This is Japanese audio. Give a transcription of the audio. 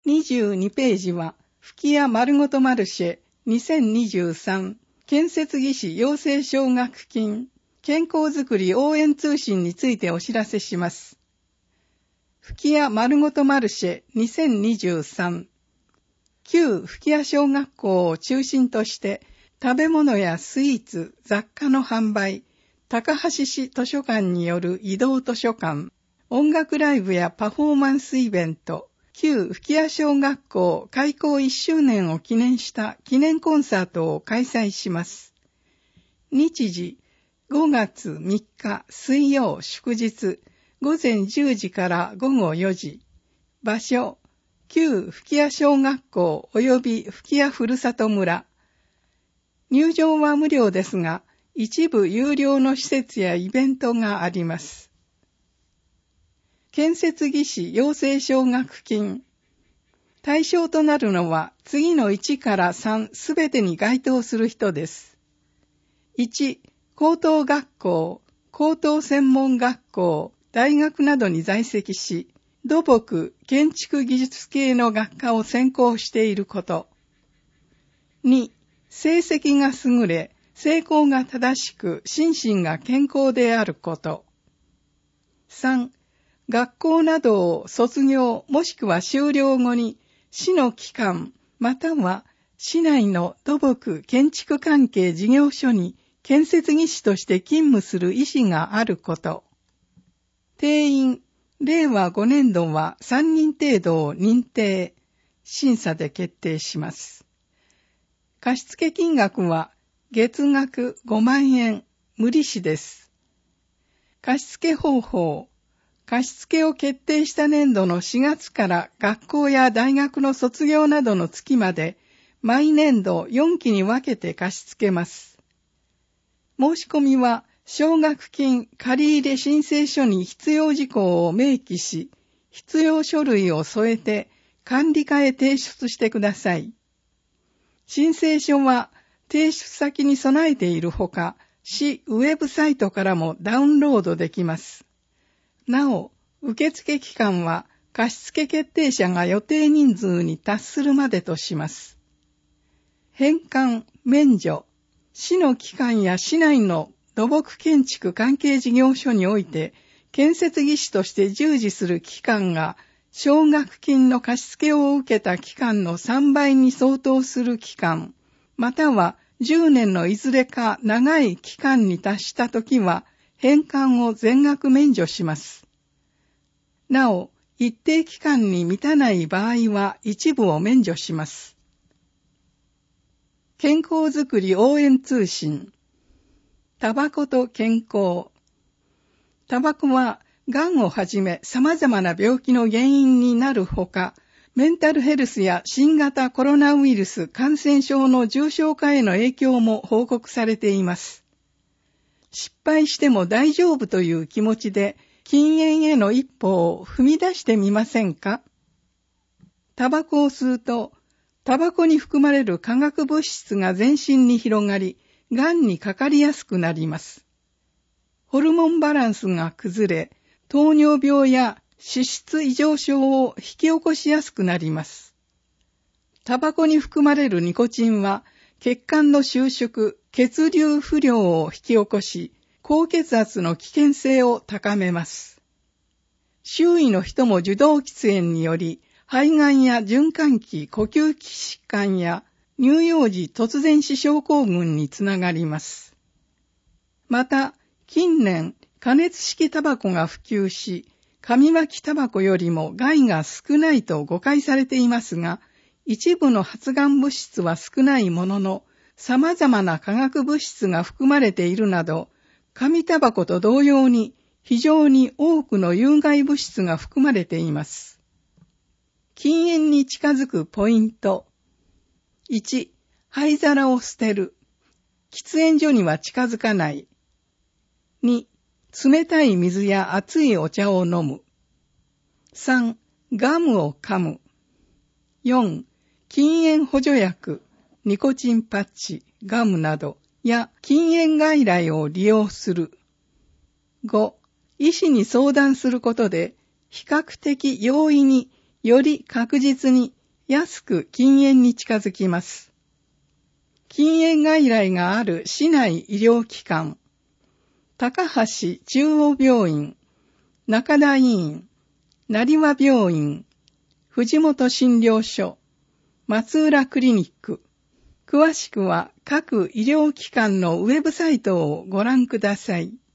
22ページは、吹屋まるごとマルシェ2023建設技師養成奨学金健康づくり応援通信についてお知らせします。吹屋まるごとマルシェ2023旧吹屋小学校を中心として食べ物やスイーツ、雑貨の販売、高橋市図書館による移動図書館、音楽ライブやパフォーマンスイベント、旧吹屋小学校開校1周年を記念した記念コンサートを開催します。日時、5月3日水曜祝日、午前10時から午後4時。場所、旧吹屋小学校及び吹屋ふるさと村。入場は無料ですが、一部有料の施設やイベントがあります。建設技師養成奨学金。対象となるのは次の1から3すべてに該当する人です。1、高等学校、高等専門学校、大学などに在籍し、土木、建築技術系の学科を専攻していること。2、成績が優れ、性行が正しく、心身が健康であること。3、学校などを卒業もしくは修了後に、市の機関、または市内の土木、建築関係事業所に建設技師として勤務する意思があること。定員、令和5年度は3人程度を認定、審査で決定します。貸付金額は月額5万円、無利子です。貸付方法、貸付を決定した年度の4月から学校や大学の卒業などの月まで、毎年度4期に分けて貸し付けます。申し込みは、奨学金借入申請書に必要事項を明記し、必要書類を添えて管理課へ提出してください。申請書は提出先に備えているほか、市ウェブサイトからもダウンロードできます。なお、受付期間は貸付決定者が予定人数に達するまでとします。返還、免除、市の機関や市内の土木建築関係事業所において、建設技師として従事する期間が、奨学金の貸付を受けた期間の3倍に相当する期間、または10年のいずれか長い期間に達したときは、返還を全額免除します。なお、一定期間に満たない場合は一部を免除します。健康づくり応援通信。タバコと健康。タバコは、がんをはじめ様々な病気の原因になるほか、メンタルヘルスや新型コロナウイルス感染症の重症化への影響も報告されています。失敗しても大丈夫という気持ちで、禁煙への一歩を踏み出してみませんか？タバコを吸うと、タバコに含まれる化学物質が全身に広がり、がんにかかりやすくなります。ホルモンバランスが崩れ、糖尿病や脂質異常症を引き起こしやすくなります。タバコに含まれるニコチンは、血管の収縮、血流不良を引き起こし、高血圧の危険性を高めます。周囲の人も受動喫煙により、肺がんや循環器、呼吸器疾患や乳幼児突然死症候群につながります。また、近年、加熱式タバコが普及し、紙巻きタバコよりも害が少ないと誤解されていますが、一部の発がん物質は少ないものの、様々な化学物質が含まれているなど、紙タバコと同様に非常に多くの有害物質が含まれています。禁煙に近づくポイント。1、灰皿を捨てる。喫煙所には近づかない。2、冷たい水や熱いお茶を飲む。3、ガムを噛む。4、禁煙補助薬、ニコチンパッチ、ガムなどや禁煙外来を利用する。5、医師に相談することで比較的容易により確実に安く禁煙に近づきます。禁煙外来がある市内医療機関、高橋中央病院、中田医院、成羽病院、藤本診療所、松浦クリニック、詳しくは各医療機関のウェブサイトをご覧ください。